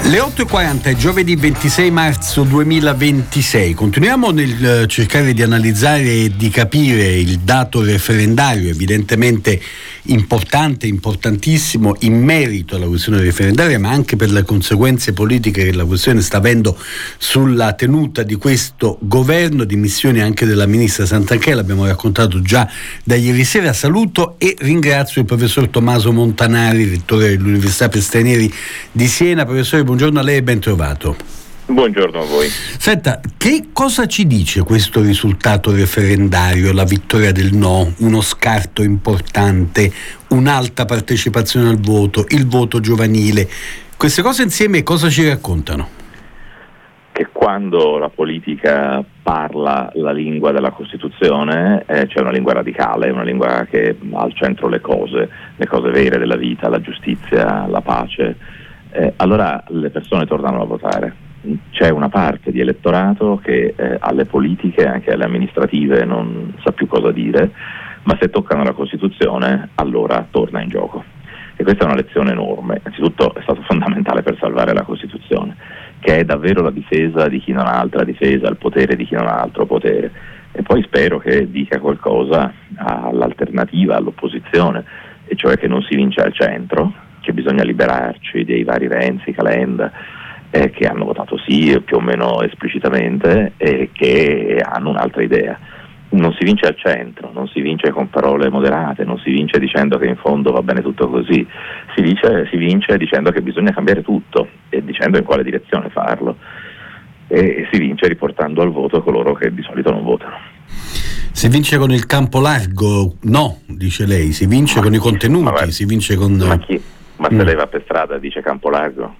Le 8.40 è giovedì 26 marzo 2026. Continuiamo nel cercare di analizzare e di capire il dato referendario, evidentemente importante, importantissimo in merito alla questione referendaria, ma anche per le conseguenze politiche che la questione sta avendo sulla tenuta di questo governo, dimissioni anche della ministra Santanchè, l'abbiamo raccontato già da ieri sera. Saluto e ringrazio il professor Tommaso Montanari, rettore dell'Università per Stranieri di Siena. Professore, buongiorno a lei e ben trovato. Buongiorno a voi. Senta, che cosa ci dice questo risultato referendario, la vittoria del no, uno scarto importante, un'alta partecipazione al voto, il voto giovanile? Queste cose insieme cosa ci raccontano? Che quando la politica parla la lingua della Costituzione, c'è una lingua radicale, una lingua che ha al centro le cose vere della vita, la giustizia, la pace, allora le persone tornano a votare. C'è una parte di elettorato che alle politiche, anche alle amministrative, non sa più cosa dire, ma se toccano la Costituzione allora torna in gioco. E questa è una lezione enorme. Innanzitutto è stato fondamentale per salvare la Costituzione, che è davvero la difesa di chi non ha altra difesa, il potere di chi non ha altro potere. E poi spero che dica qualcosa all'alternativa, all'opposizione, e cioè che non si vince al centro, che bisogna liberarci dei vari Renzi, Calenda, che hanno votato sì più o meno esplicitamente e che hanno un'altra idea. Non si vince al centro, non si vince con parole moderate, non si vince dicendo che in fondo va bene tutto così, si vince dicendo che bisogna cambiare tutto e dicendo in quale direzione farlo, e si vince riportando al voto coloro che di solito non votano. Si vince con il campo largo? No, dice lei, si vince con i contenuti, si vince con... Ma se lei va per strada e dice campo largo?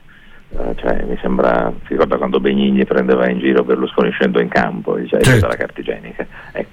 Mi sembra, si ricorda quando Benigni prendeva in giro Berlusconi scendo in campo, diceva certo, la carta igienica, ecco.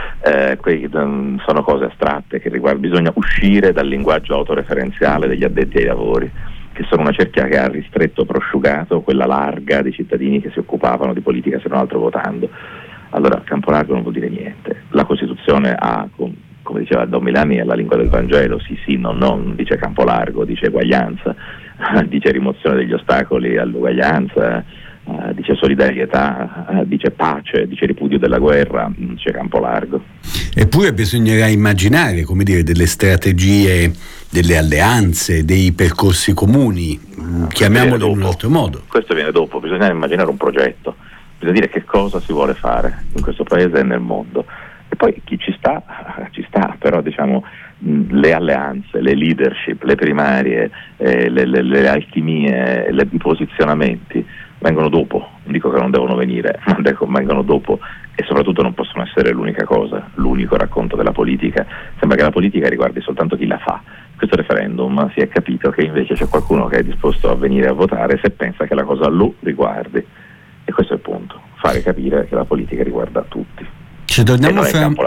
Sono cose astratte che bisogna uscire dal linguaggio autoreferenziale degli addetti ai lavori, che sono una cerchia che ha ristretto, prosciugato quella larga di cittadini che si occupavano di politica se non altro votando. Allora campo largo non vuol dire niente. La Costituzione ha, come diceva Don Milani, è la lingua del Vangelo, sì, non dice campo largo, dice eguaglianza, dice rimozione degli ostacoli all'uguaglianza, dice solidarietà, dice pace, dice ripudio della guerra, dice campo largo. Eppure bisognerà immaginare, come dire, delle strategie, delle alleanze, dei percorsi comuni, chiamiamoli in un altro modo. Questo viene dopo, bisogna immaginare un progetto, bisogna dire che cosa si vuole fare in questo paese e nel mondo. E poi chi ci sta, però diciamo le alleanze, le leadership, le primarie, le alchimie, i posizionamenti vengono dopo. Non dico che non devono venire, ma vengono dopo e soprattutto non possono essere l'unica cosa, l'unico racconto della politica. Sembra che la politica riguardi soltanto chi la fa. Questo referendum si è capito che invece c'è qualcuno che è disposto a venire a votare se pensa che la cosa lo riguardi. E questo è il punto, fare capire che la politica riguarda tutti. Ci torniamo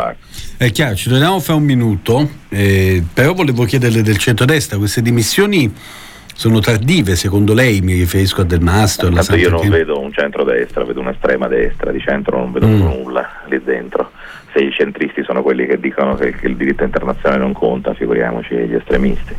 è chiaro, ci torniamo fra un minuto, però volevo chiederle del centrodestra, queste dimissioni sono tardive secondo lei? Mi riferisco a Del Mastro. Intanto io non vedo un centrodestra, vedo un'estrema destra, di centro non vedo nulla lì dentro. Se i centristi sono quelli che dicono che il diritto internazionale non conta, figuriamoci gli estremisti.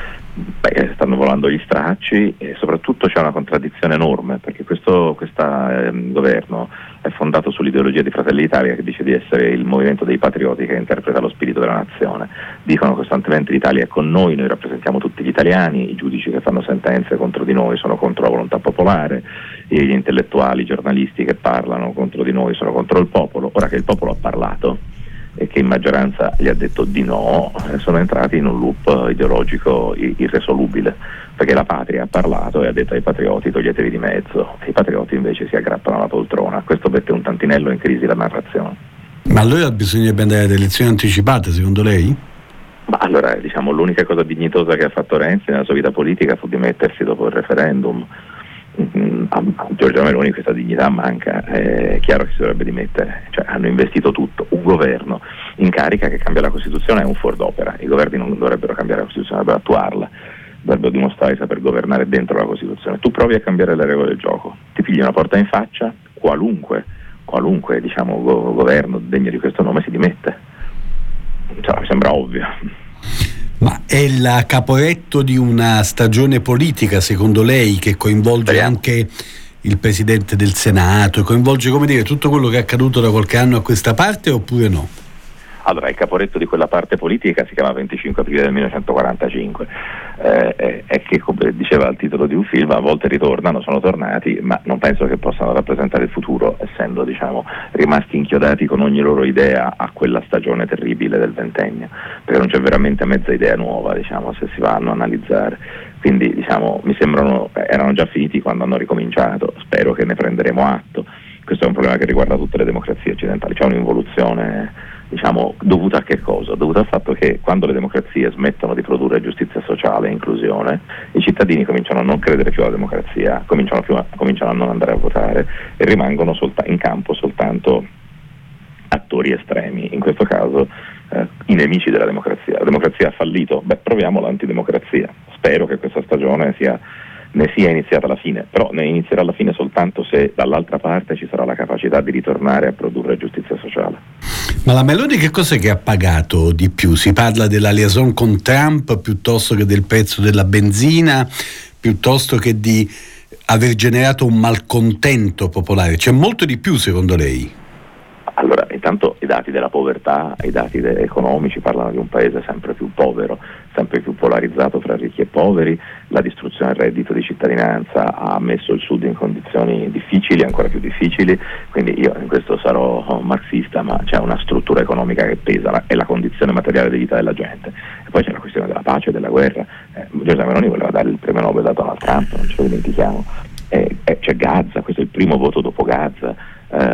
Stanno volando gli stracci e soprattutto c'è una contraddizione enorme, perché questo governo è fondato sull'ideologia di Fratelli d'Italia, che dice di essere il movimento dei patrioti che interpreta lo spirito della nazione. Dicono costantemente l'Italia è con noi rappresentiamo tutti gli italiani, i giudici che fanno sentenze contro di noi sono contro la volontà popolare, e gli intellettuali, i giornalisti che parlano contro di noi sono contro il popolo. Ora che il popolo ha parlato e che in maggioranza gli ha detto di no, sono entrati in un loop ideologico irresolubile, perché la patria ha parlato e ha detto ai patrioti toglietevi di mezzo, e i patrioti invece si aggrappano alla poltrona. Questo mette un tantinello in crisi la narrazione. Ma allora bisognerebbe andare ad elezioni anticipate, secondo lei? Ma allora, l'unica cosa dignitosa che ha fatto Renzi nella sua vita politica fu dimettersi dopo il referendum. A Giorgia Meloni questa dignità manca, è chiaro che si dovrebbe dimettere, hanno investito tutto. Un governo in carica che cambia la Costituzione è un fuor d'opera, i governi non dovrebbero cambiare la Costituzione, dovrebbero attuarla, dovrebbero dimostrare di saper governare dentro la Costituzione. Tu provi a cambiare le regole del gioco, ti pigli una porta in faccia, qualunque governo degno di questo nome si dimette. Mi sembra ovvio. Ma È la caporetto di una stagione politica, secondo lei, che coinvolge anche il Presidente del Senato, coinvolge, come dire, tutto quello che è accaduto da qualche anno a questa parte, oppure no? Allora, il caporetto di quella parte politica si chiama 25 aprile del 1945, è che, come diceva il titolo di un film, a volte ritornano, sono tornati, ma non penso che possano rappresentare il futuro, essendo, diciamo, rimasti inchiodati con ogni loro idea a quella stagione terribile del ventennio, perché non c'è veramente mezza idea nuova, diciamo, se si vanno a analizzare. Quindi, diciamo, mi sembrano, erano già finiti quando hanno ricominciato, spero che ne prenderemo atto. Questo è un problema che riguarda tutte le democrazie occidentali, c'è un'involuzione, diciamo, dovuta a che cosa? Dovuta al fatto che quando le democrazie smettono di produrre giustizia sociale e inclusione, i cittadini cominciano a non credere più alla democrazia, cominciano a non andare a votare e rimangono in campo soltanto attori estremi, in questo caso i nemici della democrazia. La democrazia ha fallito, proviamo l'antidemocrazia. Spero che questa stagione ne sia iniziata la fine, però ne inizierà la fine soltanto se dall'altra parte ci sarà la capacità di ritornare a produrre giustizia sociale. Ma la Meloni che cos'è che ha pagato di più? Si parla della liaison con Trump piuttosto che del prezzo della benzina, piuttosto che di aver generato un malcontento popolare? C'è molto di più, secondo lei? Allora, intanto i dati della povertà, i dati economici parlano di un paese sempre più povero, sempre più polarizzato fra ricchi e poveri. La distruzione del reddito di cittadinanza ha messo il Sud in condizioni difficili, ancora più difficili, quindi io in questo sarò marxista, ma c'è una struttura economica che pesa, è la condizione materiale di vita della gente. E poi c'è la questione della pace e della guerra. Giorgia Meloni voleva dare il premio Nobel a Donald Trump, non ce lo dimentichiamo. C'è Gaza, questo è il primo voto dopo Gaza.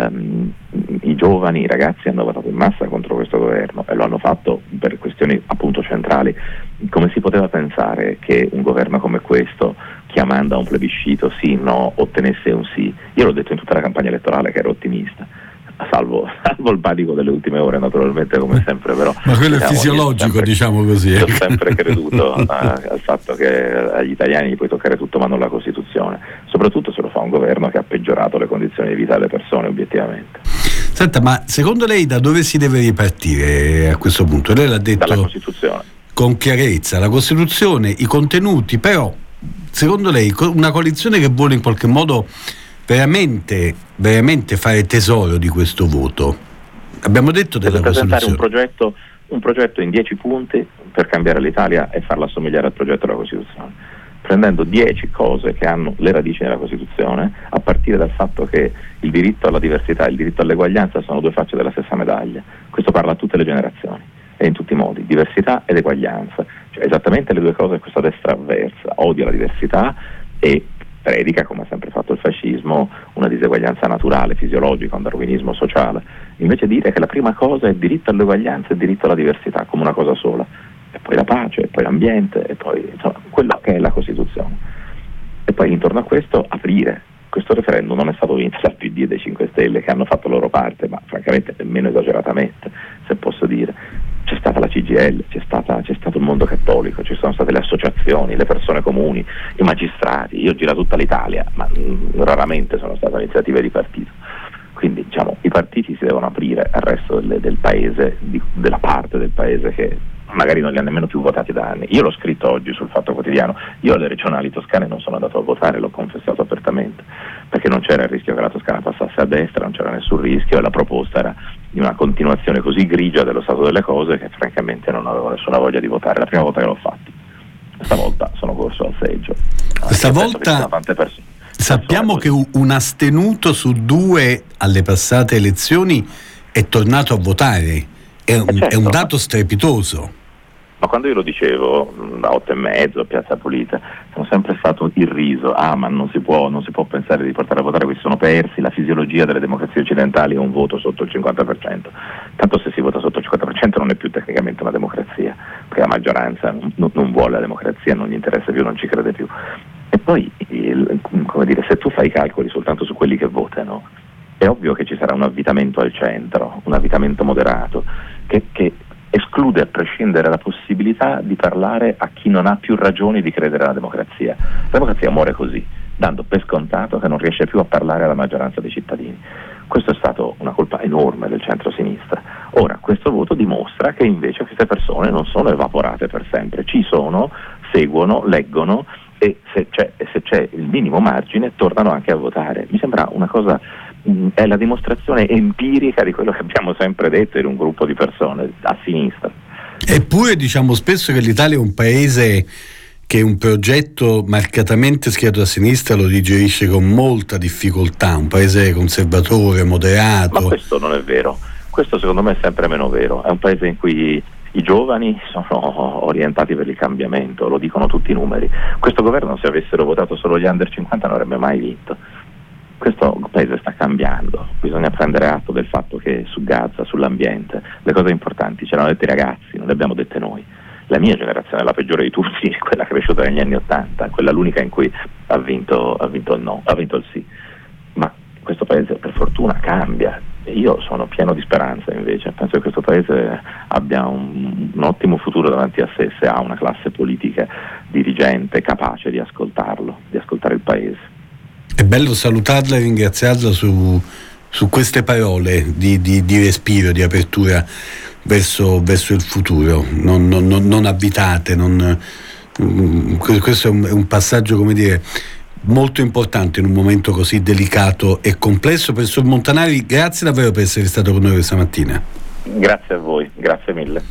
I giovani, i ragazzi hanno votato in massa contro questo governo e lo hanno fatto per questioni appunto centrali. Come si poteva pensare che un governo come questo, chiamando a un plebiscito sì, no, ottenesse un sì? Io l'ho detto in tutta la campagna elettorale che ero ottimista, salvo il panico delle ultime ore, naturalmente, come sempre, però ma quello è fisiologico, diciamo così. Ho sempre creduto al fatto che agli italiani gli puoi toccare tutto ma non la Costituzione, soprattutto se lo fa un governo che ha peggiorato le condizioni di vita delle persone obiettivamente. Senta, ma secondo lei da dove si deve ripartire a questo punto? Lei l'ha detto dalla Costituzione, con chiarezza, la Costituzione, i contenuti, però secondo lei una coalizione che vuole in qualche modo veramente fare tesoro di questo voto? Abbiamo detto della presentare Costituzione, un progetto in 10 punti per cambiare l'Italia e farla assomigliare al progetto della Costituzione, prendendo 10 cose che hanno le radici nella Costituzione, a partire dal fatto che il diritto alla diversità e il diritto all'eguaglianza sono due facce della stessa medaglia. Questo parla a tutte le generazioni e in tutti i modi, diversità ed eguaglianza, cioè esattamente le due cose che questa destra avversa, odia la diversità e predica, come ha sempre fatto il fascismo, una diseguaglianza naturale, fisiologica, un darwinismo sociale, invece dire che la prima cosa è il diritto all'eguaglianza e il diritto alla diversità come una cosa sola, e poi la pace, e poi l'ambiente, e poi insomma, quello che è la Costituzione. E poi intorno a questo aprire. Questo referendum non è stato vinto dal PD e dai 5 Stelle, che hanno fatto la loro parte, ma francamente nemmeno esageratamente, se posso dire. C'è stata la CGIL, c'è stato il mondo cattolico, ci sono state le associazioni, le persone comuni, i magistrati. Io ho girato tutta l'Italia, ma raramente sono state iniziative di partito. Quindi, diciamo, i partiti si devono aprire al resto del paese, della parte del paese che magari non li ha nemmeno più votati da anni. Io l'ho scritto oggi sul Fatto Quotidiano, io alle regionali toscane non sono andato a votare, l'ho confessato apertamente, perché non c'era il rischio che la Toscana passasse a destra, non c'era nessun rischio, e la proposta era di una continuazione così grigia dello stato delle cose che francamente non avevo nessuna voglia di votare. La prima volta che l'ho fatto, stavolta sono corso al seggio. Questa volta sappiamo che un astenuto su 2 alle passate elezioni è tornato a votare. È un dato strepitoso. Ma quando io lo dicevo da 8:30 a Piazza Pulita, sono sempre stato irriso. Ma non si può pensare di portare a votare, questi sono persi, la fisiologia delle democrazie occidentali è un voto sotto il 50%. Tanto se si vota sotto il 50% non è più tecnicamente una democrazia, perché la maggioranza non vuole la democrazia, non gli interessa più, non ci crede più. E poi, come dire, se tu fai i calcoli soltanto su quelli che votano, è ovvio che ci sarà un avvitamento al centro, un avvitamento moderato, che esclude a prescindere la possibilità di parlare a chi non ha più ragioni di credere alla democrazia. La democrazia muore così, dando per scontato che non riesce più a parlare alla maggioranza dei cittadini. Questo è stato una colpa enorme del centro-sinistra. Ora, questo voto dimostra che invece queste persone non sono evaporate per sempre, ci sono, seguono, leggono e se c'è il minimo margine tornano anche a votare. Mi sembra una cosa, è la dimostrazione empirica di quello che abbiamo sempre detto in un gruppo di persone a sinistra. Eppure diciamo spesso che l'Italia è un paese che un progetto marcatamente schierato a sinistra lo digerisce con molta difficoltà, un paese conservatore, moderato. Ma questo non è vero, questo secondo me è sempre meno vero, è un paese in cui i giovani sono orientati per il cambiamento, lo dicono tutti i numeri. Questo governo, se avessero votato solo gli under 50, non avrebbe mai vinto. Questo paese sta cambiando, bisogna prendere atto del fatto che su Gaza, sull'ambiente, le cose importanti ce l'hanno dette i ragazzi, non le abbiamo dette noi. La mia generazione è la peggiore di tutti, quella cresciuta negli anni '80, quella l'unica in cui ha vinto il no, ha vinto il sì. Ma questo paese per fortuna cambia e io sono pieno di speranza invece, penso che questo paese abbia un ottimo futuro davanti a sé se ha una classe politica dirigente capace di ascoltarlo, di ascoltare il paese. È bello salutarla e ringraziarla su queste parole di respiro, di apertura verso il futuro, non avvitate, questo è un passaggio, come dire, molto importante in un momento così delicato e complesso. Professor Montanari, grazie davvero per essere stato con noi questa mattina. Grazie a voi, grazie mille.